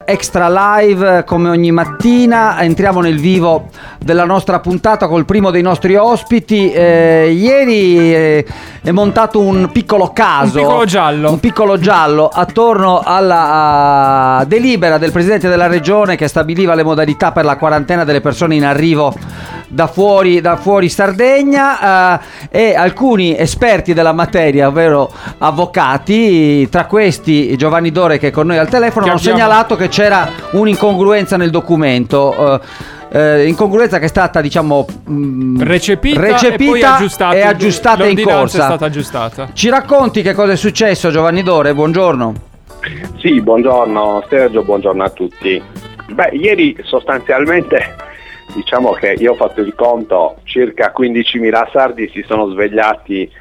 Extra Live come ogni mattina. Entriamo nel vivo della nostra puntata col primo dei nostri ospiti. Ieri è montato un piccolo caso, un piccolo giallo attorno alla delibera del Presidente della Regione che stabiliva le modalità per la quarantena delle persone in arrivo da fuori Sardegna, e alcuni esperti della materia, ovvero avvocati, tra questi Giovanni Dore che è con noi al telefono, hanno segnalato che c'era un'incongruenza nel documento, incongruenza che è stata recepita e poi aggiustata in corsa. È stata aggiustata. Ci racconti che cosa è successo, Giovanni Dore? Buongiorno. Sì, buongiorno Sergio, buongiorno a tutti. Ieri sostanzialmente diciamo che io ho fatto il conto, circa 15.000 sardi si sono svegliati,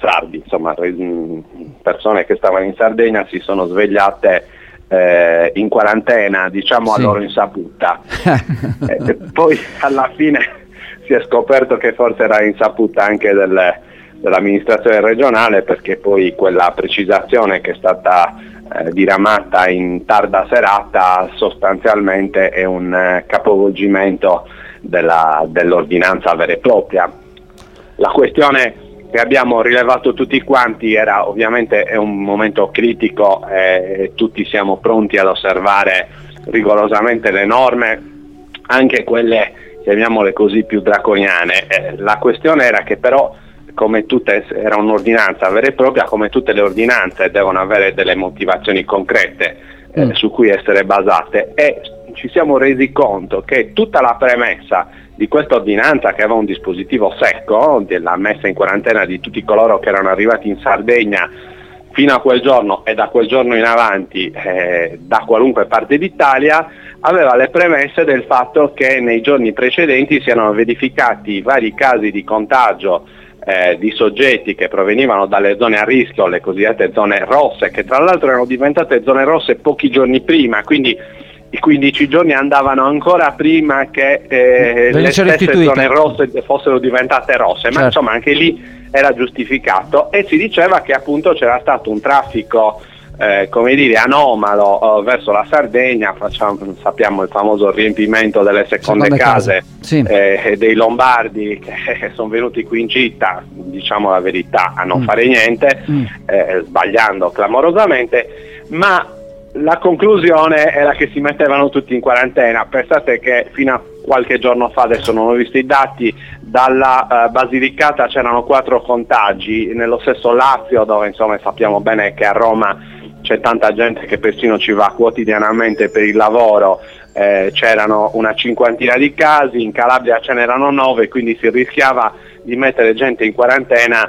persone che stavano in Sardegna si sono svegliate in quarantena, diciamo, sì, a loro insaputa. Poi alla fine si è scoperto che forse era insaputa anche dell'amministrazione regionale, perché poi quella precisazione che è stata diramata in tarda serata sostanzialmente è un capovolgimento dell'ordinanza vera e propria. La questione che abbiamo rilevato tutti quanti era, ovviamente è un momento critico e tutti siamo pronti ad osservare rigorosamente le norme, anche quelle, chiamiamole così, più draconiane. La questione era che però, come tutte, era un'ordinanza vera e propria, come tutte le ordinanze devono avere delle motivazioni concrete su cui essere basate, e ci siamo resi conto che tutta la premessa di questa ordinanza, che aveva un dispositivo secco della messa in quarantena di tutti coloro che erano arrivati in Sardegna fino a quel giorno e da quel giorno in avanti da qualunque parte d'Italia, aveva le premesse del fatto che nei giorni precedenti si erano verificati vari casi di contagio di soggetti che provenivano dalle zone a rischio, le cosiddette zone rosse, che tra l'altro erano diventate zone rosse pochi giorni prima, quindi i 15 giorni andavano ancora prima che le stesse zone rosse fossero diventate rosse, certo. Ma insomma anche lì era giustificato, e si diceva che appunto c'era stato un traffico anomalo verso la Sardegna. Sappiamo il famoso riempimento delle seconde case. Sì. Dei lombardi che sono venuti qui in città, diciamo la verità, a non fare niente, sbagliando clamorosamente, ma la conclusione era che si mettevano tutti in quarantena. Pensate che fino a qualche giorno fa, adesso non ho visto i dati, dalla Basilicata c'erano 4 contagi, nello stesso Lazio, dove insomma sappiamo bene che a Roma c'è tanta gente che persino ci va quotidianamente per il lavoro, c'erano una 50 di casi, in Calabria ce n'erano 9, quindi si rischiava di mettere gente in quarantena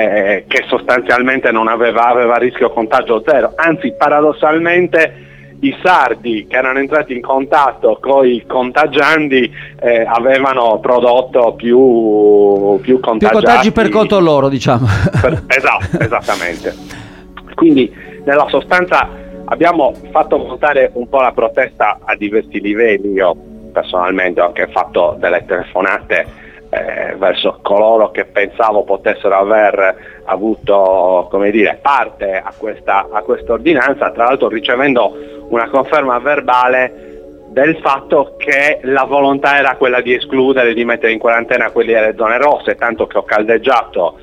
che sostanzialmente non aveva rischio contagio zero. Anzi, paradossalmente i sardi che erano entrati in contatto con i contagiandi avevano prodotto più contagiati. Più contagi per conto loro, diciamo. Esatto, esattamente. Quindi nella sostanza abbiamo fatto montare un po' la protesta a diversi livelli. Io personalmente ho anche fatto delle telefonate verso coloro che pensavo potessero aver avuto, parte a questa ordinanza, tra l'altro ricevendo una conferma verbale del fatto che la volontà era quella di escludere, di mettere in quarantena quelli delle zone rosse, tanto che ho caldeggiato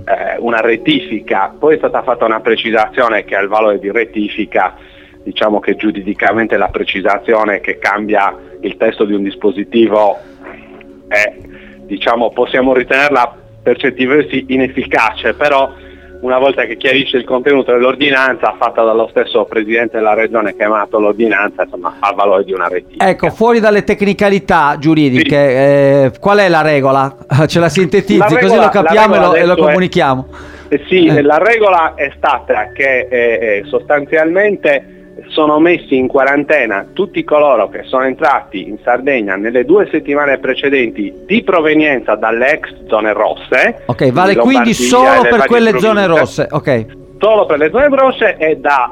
una rettifica. Poi è stata fatta una precisazione che ha il valore di rettifica, diciamo che giuridicamente la precisazione che cambia il testo di un dispositivo è, possiamo ritenerla per certi versi inefficace, però una volta che chiarisce il contenuto dell'ordinanza fatta dallo stesso Presidente della Regione che ha emanato l'ordinanza, insomma, ha il valore di una rettifica. Ecco, fuori dalle tecnicalità giuridiche, sì, qual è la regola? Ce la sintetizzi, così lo capiamo e lo comunichiamo. La regola è stata che sostanzialmente sono messi in quarantena tutti coloro che sono entrati in Sardegna nelle 2 settimane precedenti di provenienza dalle ex zone rosse. Ok, vale quindi solo per quelle zone rosse. Ok. Solo per le zone rosse, e da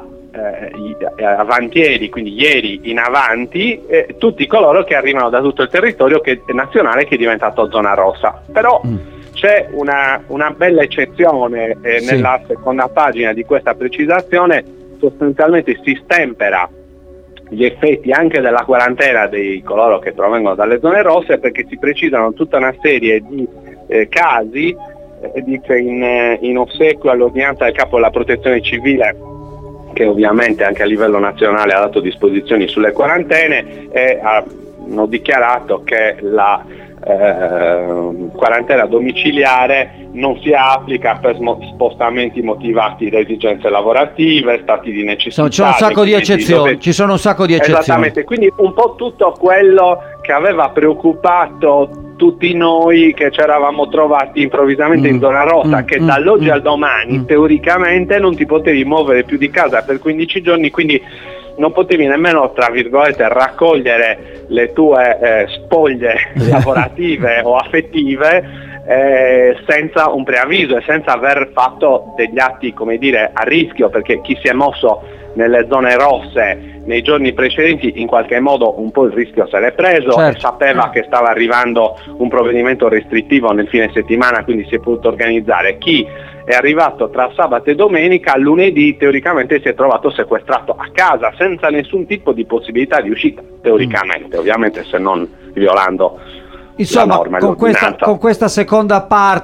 avantieri, quindi ieri in avanti, tutti coloro che arrivano da tutto il territorio nazionale che è diventato zona rossa. Però c'è una bella eccezione nella seconda pagina di questa precisazione. Sostanzialmente si stempera gli effetti anche della quarantena di coloro che provengono dalle zone rosse, perché si precisano tutta una serie di casi, dice in ossequio all'ordinanza del capo della protezione civile, che ovviamente anche a livello nazionale ha dato disposizioni sulle quarantene, e hanno dichiarato che la quarantena domiciliare non si applica per spostamenti motivati da esigenze lavorative, stati di necessità. Ci sono un sacco di eccezioni. Ci sono un sacco di eccezioni. Esattamente, quindi un po' tutto quello che aveva preoccupato tutti noi che ci eravamo trovati improvvisamente in zona rossa, che dall'oggi al domani teoricamente non ti potevi muovere più di casa per 15 giorni, quindi non potevi nemmeno, tra virgolette, raccogliere le tue spoglie lavorative o affettive senza un preavviso e senza aver fatto degli atti, come dire, a rischio, perché chi si è mosso nelle zone rosse nei giorni precedenti in qualche modo un po' il rischio se l'è preso, certo, e sapeva che stava arrivando un provvedimento restrittivo nel fine settimana, quindi si è potuto organizzare. Chi è arrivato tra sabato e domenica, lunedì teoricamente si è trovato sequestrato a casa senza nessun tipo di possibilità di uscita, teoricamente, ovviamente se non violando insomma, con questa seconda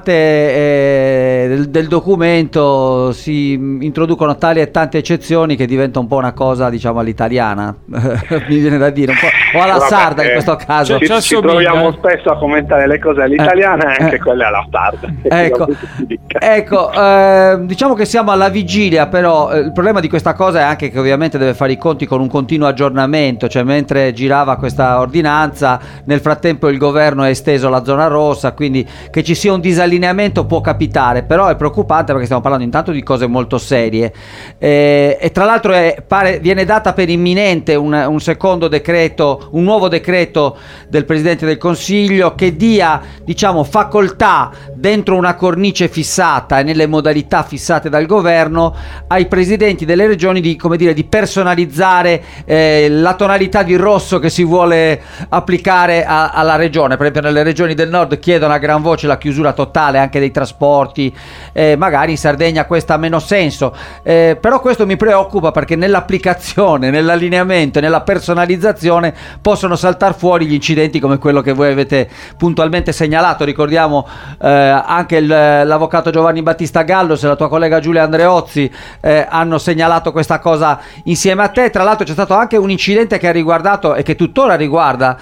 parte del documento si introducono tali e tante eccezioni che diventa un po' una cosa, diciamo, all'italiana, mi viene da dire, un po', o alla sarda in questo caso. Ci troviamo spesso a commentare le cose all'italiana e anche quelle alla sarda. Ecco, diciamo che siamo alla vigilia, però il problema di questa cosa è anche che ovviamente deve fare i conti con un continuo aggiornamento, cioè mentre girava questa ordinanza, nel frattempo il governo è esteso la zona rossa, quindi che ci sia un disallineamento può capitare, però è preoccupante perché stiamo parlando intanto di cose molto serie, e tra l'altro viene data per imminente un secondo decreto, un nuovo decreto del Presidente del Consiglio che dia, diciamo, facoltà dentro una cornice fissata e nelle modalità fissate dal governo ai presidenti delle regioni di, come dire, di personalizzare la tonalità di rosso che si vuole applicare alla regione. Per esempio nelle regioni del nord chiedono a gran voce la chiusura totale anche dei trasporti, magari in Sardegna questa ha meno senso, però questo mi preoccupa perché nell'applicazione, nell'allineamento e nella personalizzazione possono saltare fuori gli incidenti come quello che voi avete puntualmente segnalato. Ricordiamo anche l'avvocato Giovanni Battista Gallos e la tua collega Giulia Andreozzi hanno segnalato questa cosa insieme a te. Tra l'altro c'è stato anche un incidente che ha riguardato e che tuttora riguarda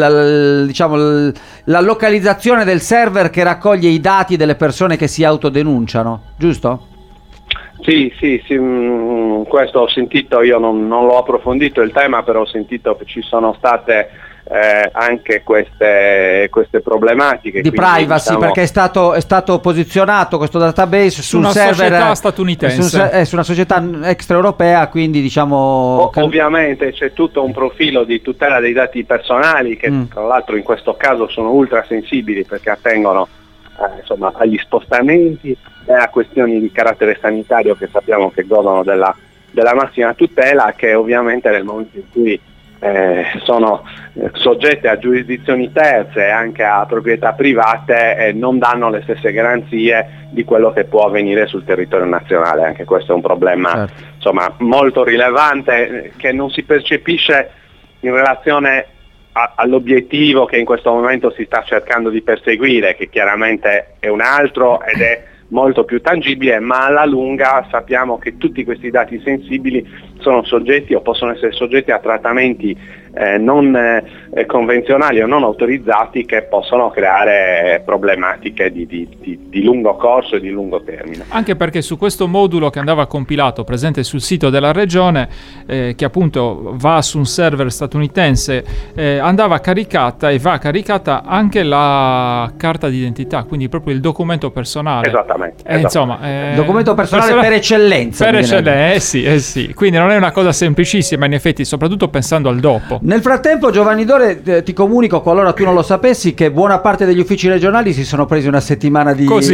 la localizzazione del server che raccoglie i dati delle persone che si autodenunciano, giusto? Sì, questo ho sentito, io non l'ho approfondito il tema, però ho sentito che ci sono state anche queste problematiche di privacy, diciamo, perché è stato posizionato questo database su un server, società statunitense, su una società extraeuropea, quindi diciamo ovviamente c'è tutto un profilo di tutela dei dati personali che tra l'altro in questo caso sono ultra sensibili perché attengono insomma agli spostamenti e a questioni di carattere sanitario che sappiamo che godono della massima tutela, che ovviamente nel momento in cui sono soggette a giurisdizioni terze e anche a proprietà private non danno le stesse garanzie di quello che può avvenire sul territorio nazionale. Anche questo è un problema, certo, insomma, molto rilevante, che non si percepisce in relazione all'obiettivo che in questo momento si sta cercando di perseguire, che chiaramente è un altro ed è molto più tangibile, ma alla lunga sappiamo che tutti questi dati sensibili sono soggetti o possono essere soggetti a trattamenti non convenzionali o non autorizzati, che possono creare problematiche di lungo corso e di lungo termine. Anche perché su questo modulo che andava compilato, presente sul sito della regione, che appunto va su un server statunitense, andava caricata e va caricata anche la carta d'identità, quindi proprio il documento personale. Esattamente. Insomma, documento personale per eccellenza. Per eccellenza, sì. Quindi non è una cosa semplicissima, in effetti, soprattutto pensando al dopo. Nel frattempo, Giovanni Dore, ti comunico, qualora tu non lo sapessi, che buona parte degli uffici regionali si sono presi una settimana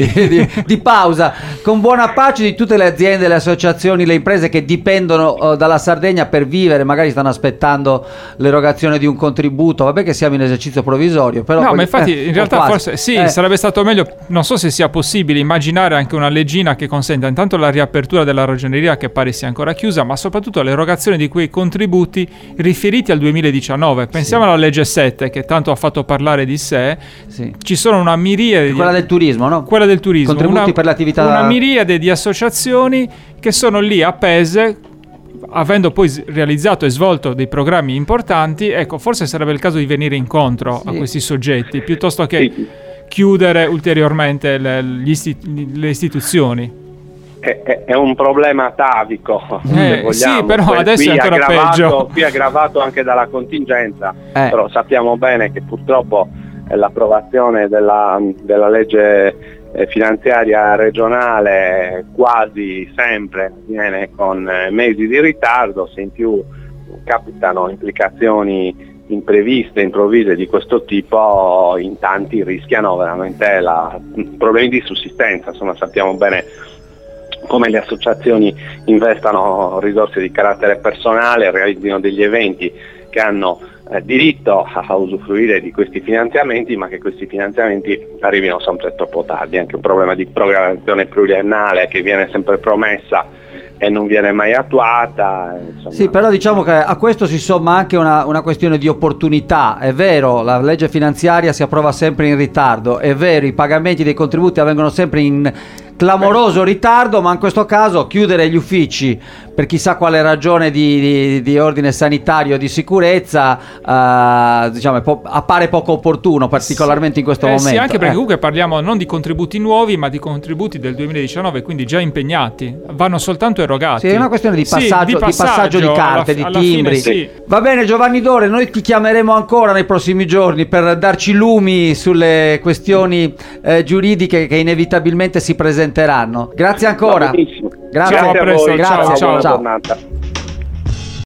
di pausa, con buona pace di tutte le aziende, le associazioni, le imprese che dipendono dalla Sardegna per vivere, magari stanno aspettando l'erogazione di un contributo. Vabbè che siamo in esercizio provvisorio, però no, ma infatti in realtà forse sarebbe stato meglio, non so se sia possibile immaginare anche una leggina che consenta intanto la riapertura della ragioneria, che pare sia ancora chiusa, ma soprattutto l'erogazione di quei contributi riferiti al 2019. Pensiamo alla legge 7, che tanto ha fatto parlare di sé. Ci sono una miriade quella del turismo, no? Quella del turismo, contributi per l'attività, una miriade di associazioni che sono lì appese, avendo poi realizzato e svolto dei programmi importanti. Ecco, forse sarebbe il caso di venire incontro a questi soggetti piuttosto che chiudere ulteriormente le istituzioni. È un problema atavico, se vogliamo. Sì, però adesso è ancora peggio. Qui aggravato anche dalla contingenza, però sappiamo bene che purtroppo l'approvazione della legge finanziaria regionale quasi sempre viene con mesi di ritardo. Se in più capitano implicazioni impreviste, improvvise di questo tipo, in tanti rischiano veramente problemi di sussistenza. Insomma, sappiamo bene come le associazioni investano risorse di carattere personale, realizzino degli eventi che hanno diritto a usufruire di questi finanziamenti, ma che questi finanziamenti arrivino sempre troppo tardi. Anche un problema di programmazione pluriennale che viene sempre promessa e non viene mai attuata. Insomma. Sì, però diciamo che a questo si somma anche una questione di opportunità. È vero, la legge finanziaria si approva sempre in ritardo, è vero, i pagamenti dei contributi avvengono sempre in clamoroso ritardo, ma in questo caso chiudere gli uffici per chissà quale ragione di ordine sanitario, di sicurezza, diciamo, appare poco opportuno, particolarmente in questo momento. Sì, anche perché comunque parliamo non di contributi nuovi, ma di contributi del 2019, quindi già impegnati, vanno soltanto erogati. Sì, è una questione di passaggio di carte, di timbri. Fine, Va bene, Giovanni Dore, noi ti chiameremo ancora nei prossimi giorni per darci lumi sulle questioni giuridiche che inevitabilmente si presenteranno. Grazie ancora. Benissimo. Grazie. Ciao, a presto. Grazie. Ciao. Buona giornata.